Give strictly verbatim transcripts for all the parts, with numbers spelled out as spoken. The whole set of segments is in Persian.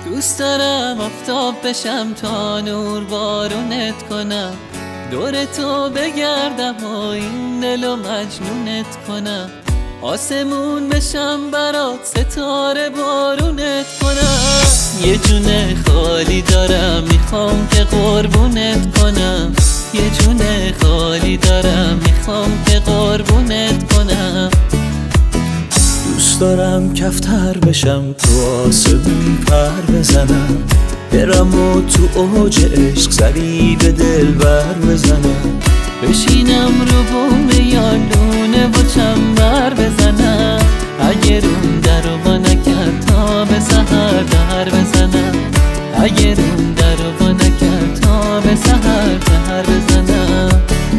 دوست دارم آفتاب بشم تا نور بارونت کنم، دور تو بگردم و این دلو مجنونت کنم، آسمون بشم برات ستاره بارونت کنم. یه جونه خالی دارم میخوام که قربونت کنم، یه جونه خالی دارم میخوام که قربونت کنم. دوست دارم کفتر بشم تو آسمون پر بزنم، برم و تو اوج عشق سری به دل بر بزنم، بشینم رو بوم یالونه و چنبر بزنم، اگه روم در رو با نکرد تا به سحر در بزنم، اگه روم در رو با نکرد تا به سحر در بزنم.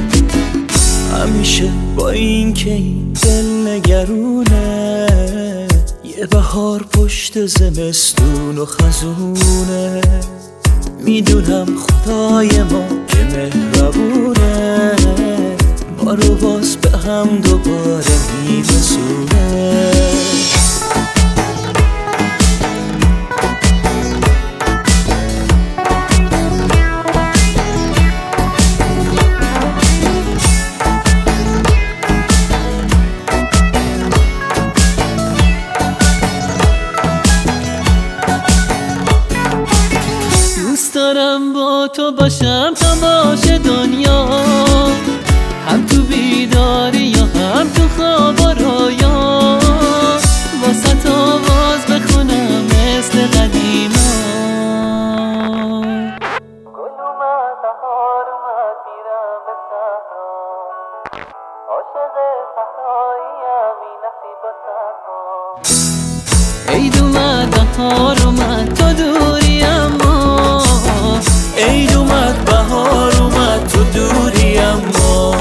همیشه با این که این دل نگرونه، یه بهار پشت زمستون و خزونه، میدونم خدای ما که مهربونه، ما رو باز به هم دوباره میرسونه. دوست دارم با تو باشم تا باشه دنیا، هم تو بیداری یا هم تو خواب و رویا، واسه آواز بخونم مثل قدیما. گل اومد بهار اومد میرم به صحرا، عاشق صحراییم این نصیب و صحرا. عید اومد بهار اومد تو دوری اما، عید اومد بهار اومد تو دوری اما.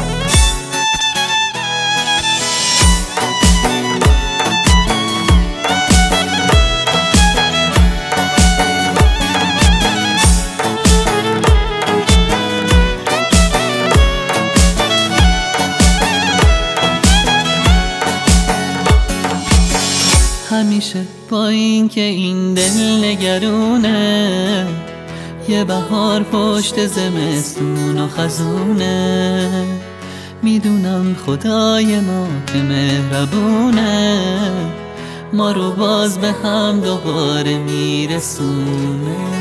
همیشه با این که این دل نگرونه، یه بهار پشت زمستون و خزونه، میدونم خدای ما که مهربونه، ما رو باز به هم دوباره میرسونه.